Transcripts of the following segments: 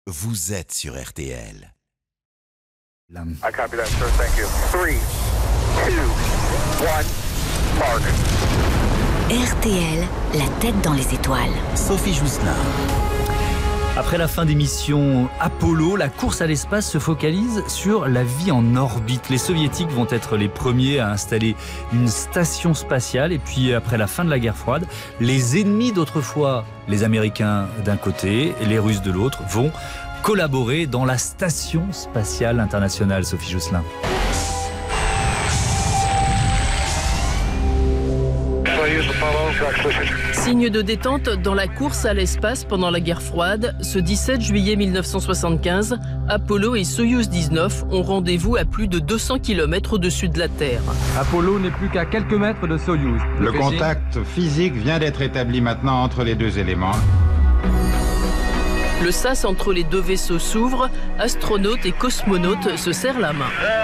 vous êtes sur RTL. I copy that, sir. Thank you. 3, 2, 1, mark. RTL, la tête dans les étoiles. Sophie Jousselin. Après la fin des missions Apollo, la course à l'espace se focalise sur la vie en orbite. Les soviétiques vont être les premiers à installer une station spatiale. Et puis après la fin de la guerre froide, les ennemis d'autrefois, les Américains d'un côté et les Russes de l'autre, vont collaborer dans la station spatiale internationale. Sophie Jousselin. Signe de détente dans la course à l'espace pendant la guerre froide, ce 17 juillet 1975, Apollo et Soyouz 19 ont rendez-vous à plus de 200 km au-dessus de la Terre. Apollo n'est plus qu'à quelques mètres de Soyouz. Le contact physique vient d'être établi maintenant entre les deux éléments. Le sas entre les deux vaisseaux s'ouvre, astronautes et cosmonautes se serrent la main.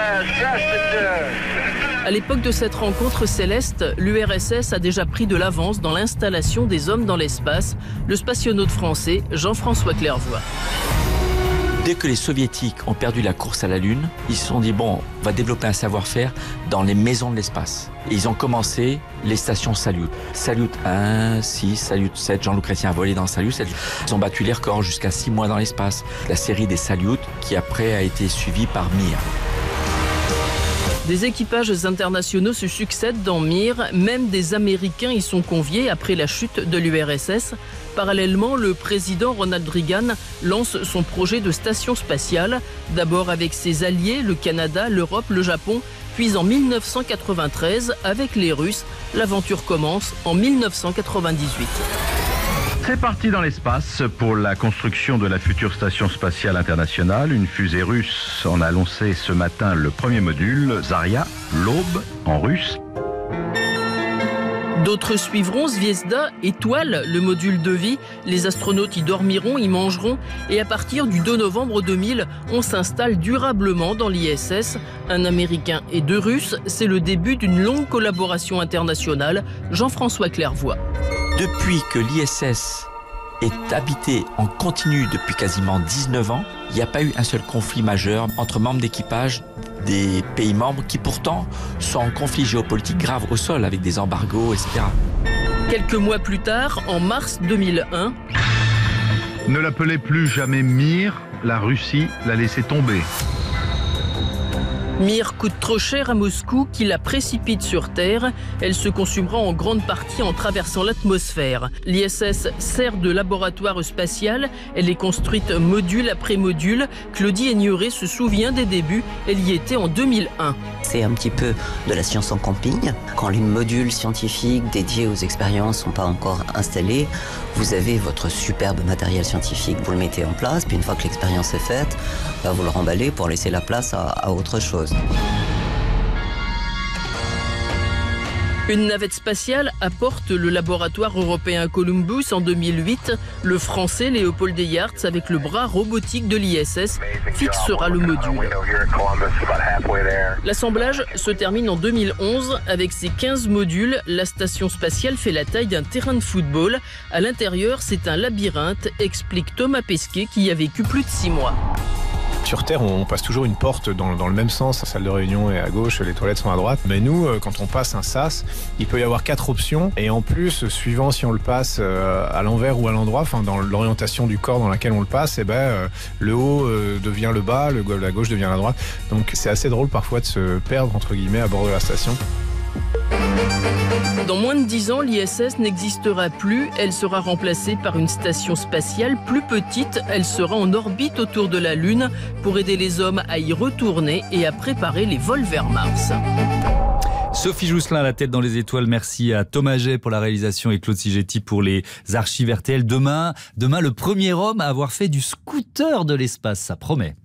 À l'époque de cette rencontre céleste, l'URSS a déjà pris de l'avance dans l'installation des hommes dans l'espace, le spationaute français Jean-François Clairvoy. Dès que les soviétiques ont perdu la course à la Lune, ils se sont dit bon, on va développer un savoir-faire dans les maisons de l'espace. Et ils ont commencé les stations Salyut. Salyut 1, 6, Salyut 7, Jean-Loup Chrétien a volé dans Salyut 7. Ils ont battu les records jusqu'à 6 mois dans l'espace. La série des Salyut qui après a été suivie par Mir. Des équipages internationaux se succèdent dans Mir, même des Américains y sont conviés après la chute de l'URSS. Parallèlement, le président Ronald Reagan lance son projet de station spatiale, d'abord avec ses alliés, le Canada, l'Europe, le Japon, puis en 1993, avec les Russes, l'aventure commence en 1998. C'est parti dans l'espace pour la construction de la future station spatiale internationale. Une fusée russe en a lancé ce matin le premier module, Zarya, l'aube en russe. D'autres suivront, Zvezda, Étoile, le module de vie. Les astronautes y dormiront, y mangeront. Et à partir du 2 novembre 2000, on s'installe durablement dans l'ISS. Un Américain et 2 Russes, c'est le début d'une longue collaboration internationale. Jean-François Clairvoy. Depuis que l'ISS est habité en continu depuis quasiment 19 ans, il n'y a pas eu un seul conflit majeur entre membres d'équipage des pays membres qui pourtant sont en conflit géopolitique grave au sol avec des embargos, etc. Quelques mois plus tard, en mars 2001... Ne l'appelez plus jamais Mir, la Russie l'a laissé tomber. Mir coûte trop cher à Moscou qui la précipite sur Terre. Elle se consumera en grande partie en traversant l'atmosphère. L'ISS sert de laboratoire spatial. Elle est construite module après module. Claudie Aigneret se souvient des débuts. Elle y était en 2001. C'est un petit peu de la science en camping. Quand les modules scientifiques dédiés aux expériences ne sont pas encore installés, vous avez votre superbe matériel scientifique, vous le mettez en place, puis une fois que l'expérience est faite, vous le remballez pour laisser la place à autre chose. Une navette spatiale apporte le laboratoire européen Columbus en 2008. Le français Léopold Eyarts, avec le bras robotique de l'ISS, fixera le module. L'assemblage se termine en 2011. Avec ses 15 modules, la station spatiale fait la taille d'un terrain de football. À l'intérieur, c'est un labyrinthe, explique Thomas Pesquet, qui y a vécu plus de 6 mois. Sur Terre, on passe toujours une porte dans le même sens. La salle de réunion est à gauche, les toilettes sont à droite. Mais nous, quand on passe un sas, il peut y avoir 4 options. Et en plus, suivant si on le passe à l'envers ou à l'endroit, enfin dans l'orientation du corps dans laquelle on le passe, le haut devient le bas, la gauche devient la droite. Donc c'est assez drôle parfois de se perdre entre guillemets à bord de la station. Dans moins de 10 ans, l'ISS n'existera plus. Elle sera remplacée par une station spatiale plus petite. Elle sera en orbite autour de la Lune pour aider les hommes à y retourner et à préparer les vols vers Mars. Sophie Jousselin à la tête dans les étoiles. Merci à Thomas Jay pour la réalisation et Claude Sigetti pour les archives RTL. Demain, le premier homme à avoir fait du scooter de l'espace, ça promet.